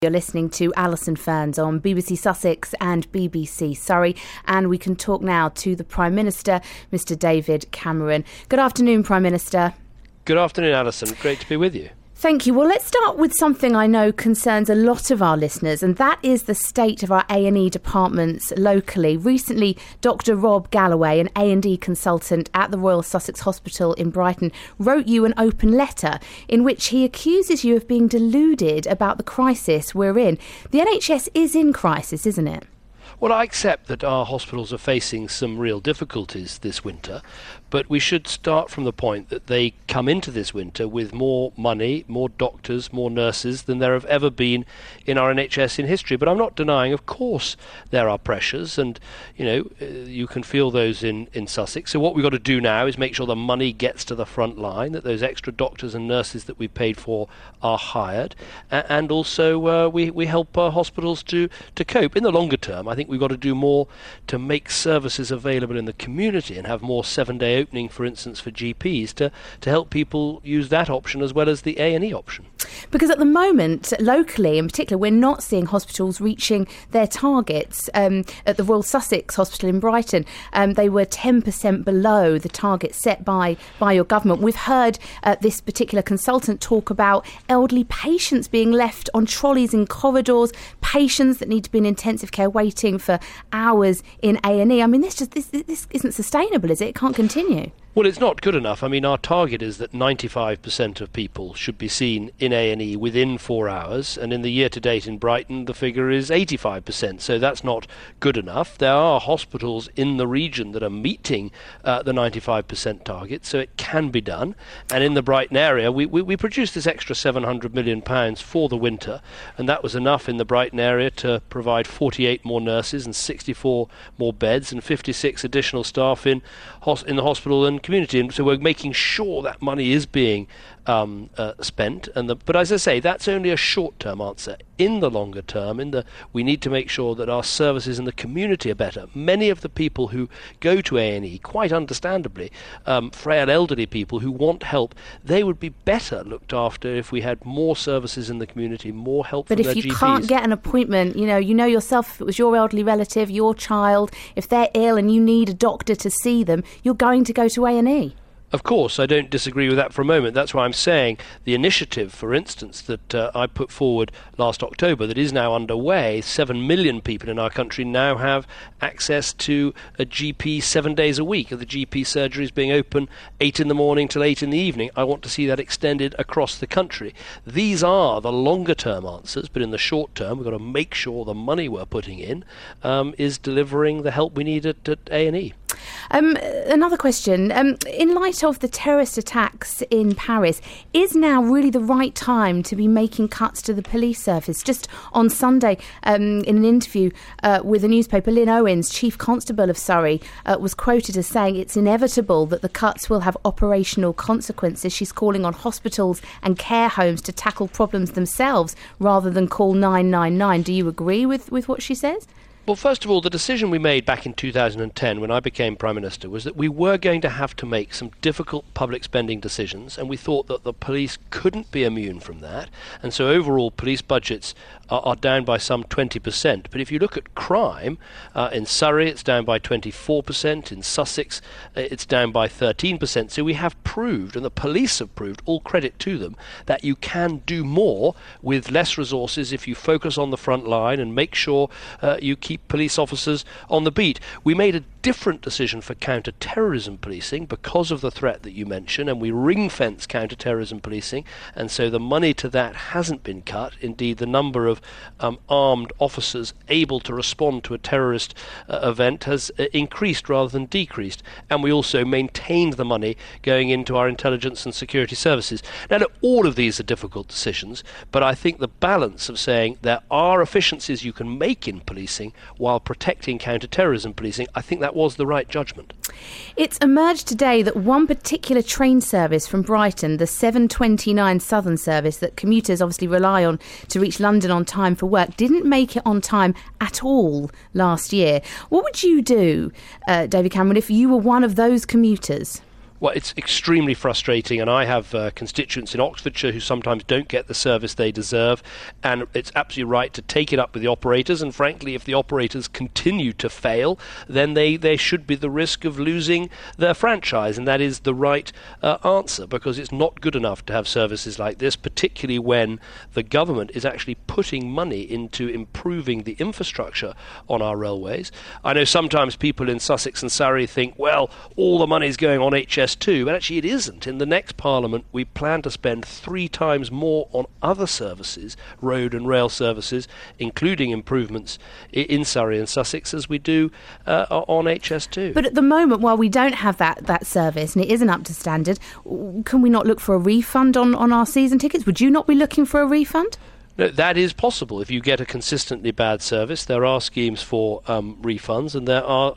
You're listening to Alison Ferns on BBC Sussex and BBC Surrey, and we can talk now to the Prime Minister, Mr David Cameron. Good afternoon, Prime Minister. Good afternoon, Alison. Great to be with you. Thank you. Well, let's start with something I know concerns a lot of our listeners, and that is the state of our A&E departments locally. Recently, Dr Rob Galloway, an A&E consultant at the Royal Sussex Hospital in Brighton, wrote you an open letter in which he accuses you of being deluded about the crisis we're in. The NHS is in crisis, isn't it? Well, I accept that our hospitals are facing some real difficulties this winter, but we should start from the point that they come into this winter with more money, more doctors, more nurses than there have ever been in our NHS in history. But I'm not denying, of course, there are pressures, and you can feel those in Sussex. So what we've got to do now is make sure the money gets to the front line, that those extra doctors and nurses that we paid for are hired, and also we help our hospitals to cope. In the longer term, I think we've got to do more to make services available in the community and have more 7-day opening, for instance, for GPs to help people use that option as well as the A&E option. Because at the moment, locally in particular, we're not seeing hospitals reaching their targets. At the Royal Sussex Hospital in Brighton, they were 10% below the target set by your government. We've heard this particular consultant talk about elderly patients being left on trolleys in corridors, patients that need to be in intensive care waiting for hours in A&E. I mean, this isn't sustainable, is it? It can't continue. Well, it's not good enough. I mean, our target is that 95% of people should be seen in A&E within 4 hours, and in the year to date in Brighton, the figure is 85%, so that's not good enough. There are hospitals in the region that are meeting the 95% target, so it can be done. And in the Brighton area, we produced this extra £700 million for the winter, and that was enough in the Brighton area to provide 48 more nurses and 64 more beds and 56 additional staff in the hospital and community, and so we're making sure that money is being spent. But as I say, that's only a short-term answer. In the longer term, we need to make sure that our services in the community are better. Many of the people who go to A&E, quite understandably, frail elderly people who want help, they would be better looked after if we had more services in the community, more help from their GPs. But if you can't get an appointment, you know yourself, if it was your elderly relative, your child, if they're ill and you need a doctor to see them, you're going to go to A&E. Of course, I don't disagree with that for a moment. That's why I'm saying the initiative, for instance, that I put forward last October that is now underway, 7 million people in our country now have access to a GP 7 days a week. The GP surgeries being open 8 in the morning till 8 in the evening. I want to see that extended across the country. These are the longer term answers, but in the short term, we've got to make sure the money we're putting in is delivering the help we need at A&E. Another question. In light of the terrorist attacks in Paris, is now really the right time to be making cuts to the police service? Just on Sunday, in an interview with the newspaper, Lynn Owens, Chief Constable of Surrey, was quoted as saying it's inevitable that the cuts will have operational consequences. She's calling on hospitals and care homes to tackle problems themselves rather than call 999. Do you agree with what she says? Well, first of all, the decision we made back in 2010 when I became Prime Minister was that we were going to have to make some difficult public spending decisions, and we thought that the police couldn't be immune from that. And so overall police budgets are down by some 20%. But if you look at crime, in Surrey it's down by 24%, in Sussex it's down by 13%. So we have proved, and the police have proved, all credit to them, that you can do more with less resources if you focus on the front line and make sure you keep police officers on the beat. We made a different decision for counter-terrorism policing because of the threat that you mentioned, and we ring-fence counter-terrorism policing, and so the money to that hasn't been cut. Indeed, the number of armed officers able to respond to a terrorist event has increased rather than decreased, and we also maintained the money going into our intelligence and security services. Now, look, all of these are difficult decisions, but I think the balance of saying there are efficiencies you can make in policing while protecting counter-terrorism policing, I think that was the right judgment. It's emerged today that one particular train service from Brighton, the 729 Southern service that commuters obviously rely on to reach London on time for work, didn't make it on time at all last year. What would you do, David Cameron, if you were one of those commuters? Well, it's extremely frustrating, and I have constituents in Oxfordshire who sometimes don't get the service they deserve, and it's absolutely right to take it up with the operators, and frankly, if the operators continue to fail, then they should be the risk of losing their franchise, and that is the right answer, because it's not good enough to have services like this, particularly when the government is actually putting money into improving the infrastructure on our railways. I know sometimes people in Sussex and Surrey think, well, all the money's going on HS2, but actually it isn't. In the next Parliament, we plan to spend 3 times more on other services, road and rail services, including improvements in Surrey and Sussex, as we do on HS2. But at the moment, while we don't have that service and it isn't up to standard, can we not look for a refund on our season tickets? Would you not be looking for a refund? No, that is possible. If you get a consistently bad service, there are schemes for refunds, and there are,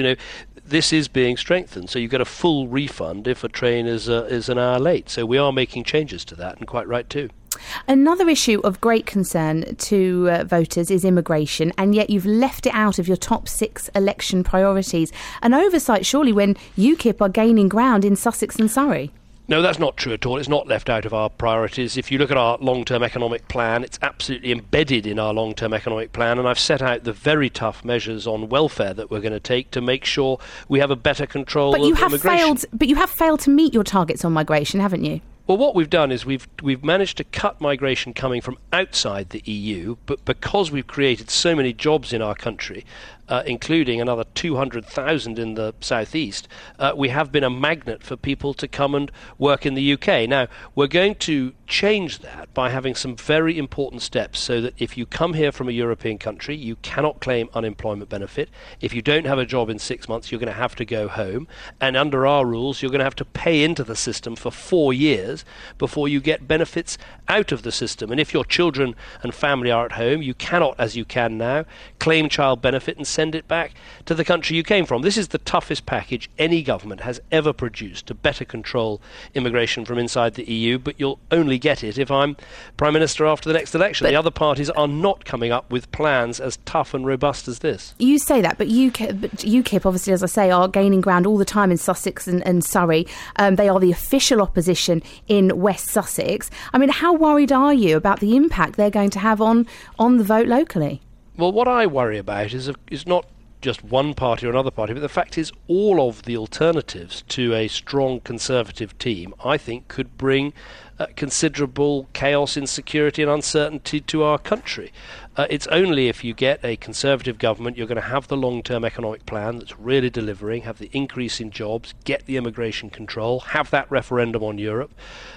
this is being strengthened. So you get a full refund if a train is an hour late. So we are making changes to that, and quite right too. Another issue of great concern to voters is immigration, and yet you've left it out of your top 6 election priorities. An oversight, surely, when UKIP are gaining ground in Sussex and Surrey. No, that's not true at all. It's not left out of our priorities. If you look at our long-term economic plan, it's absolutely embedded in our long-term economic plan, and I've set out the very tough measures on welfare that we're going to take to make sure we have a better control of immigration. But you have failed to meet your targets on migration, haven't you? Well, what we've done is we've managed to cut migration coming from outside the EU, but because we've created so many jobs in our country, including another 200,000 in the southeast, we have been a magnet for people to come and work in the UK. Now, we're going to change that by having some very important steps so that if you come here from a European country, you cannot claim unemployment benefit. If you don't have a job in 6 months, you're going to have to go home. And under our rules, you're going to have to pay into the system for 4 years before you get benefits out of the system. And if your children and family are at home, you cannot, as you can now, claim child benefit and send it back to the country you came from. This is the toughest package any government has ever produced to better control immigration from inside the EU, but you'll only get it if I'm Prime Minister after the next election. The other parties are not coming up with plans as tough and robust as this. You say that, but UKIP, obviously, as I say, are gaining ground all the time in Sussex and Surrey. They are the official opposition in West Sussex. I mean, how worried are you about the impact they're going to have on the vote locally? Well, what I worry about is not just one party or another party, but the fact is all of the alternatives to a strong Conservative team, I think, could bring considerable chaos, insecurity and uncertainty to our country. It's only if you get a Conservative government you're going to have the long-term economic plan that's really delivering, have the increase in jobs, get the immigration control, have that referendum on Europe.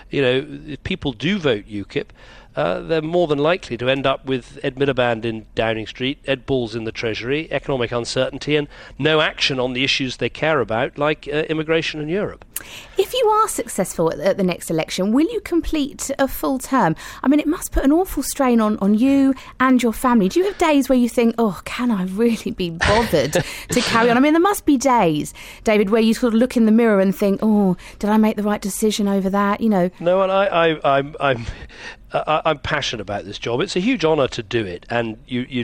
If people do vote UKIP, they're more than likely to end up with Ed Miliband in Downing Street, Ed Balls in the Treasury, economic uncertainty and no action on the issues they care about, like immigration in Europe. If you are successful at the next election, will you complete a full term? I mean, it must put an awful strain on you and your family. Do you have days where you think, oh, can I really be bothered to carry on? I mean, there must be days, David, where you sort of look in the mirror and think, oh, did I make the right decision over that? No, and I'm passionate about this job. It's a huge honour to do it, and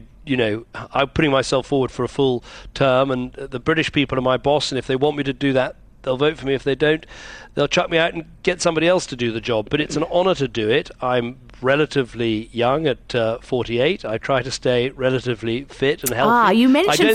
I'm putting myself forward for a full term, and the British people are my boss, and if they want me to do that, they'll vote for me. If they don't, they'll chuck me out and get somebody else to do the job. But it's an honour to do it. I'm relatively young at 48. I try to stay relatively fit and healthy. You mentioned fitness.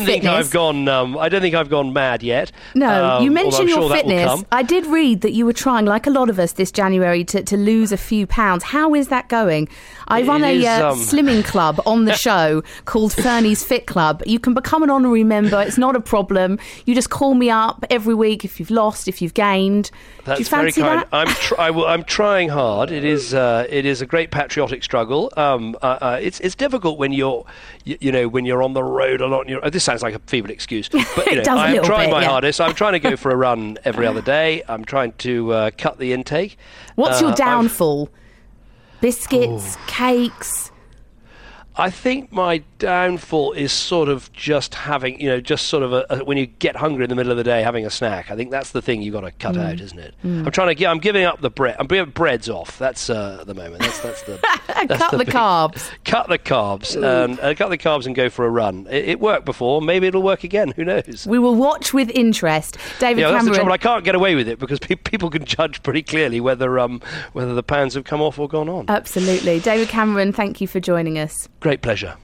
I don't think I've gone mad yet. No, you mentioned your fitness. I did read that you were trying, like a lot of us this January, to lose a few pounds. How is that going? I run a slimming club on the show called Fernie's Fit Club. You can become an honorary member. It's not a problem. You just call me up every week if you've lost, if you've gained. That's Do you fancy very kind. That? I'm trying hard. It is a great patriotic struggle. It's difficult when you're on the road a lot. This sounds like a feeble excuse, but I'm trying my hardest. I'm trying to go for a run every other day. I'm trying to cut the intake. What's your downfall? Biscuits, cakes. I think my downfall is sort of just having, when you get hungry in the middle of the day, having a snack. I think that's the thing you've got to cut out, isn't it? I'm giving up the bread. I'm giving breads off. That's at the moment. That's the cut the carbs. Cut the carbs and cut the carbs and go for a run. It worked before. Maybe it'll work again. Who knows? We will watch with interest. David Cameron. That's the trouble. I can't get away with it because people can judge pretty clearly whether the pounds have come off or gone on. Absolutely. David Cameron, thank you for joining us. Great pleasure.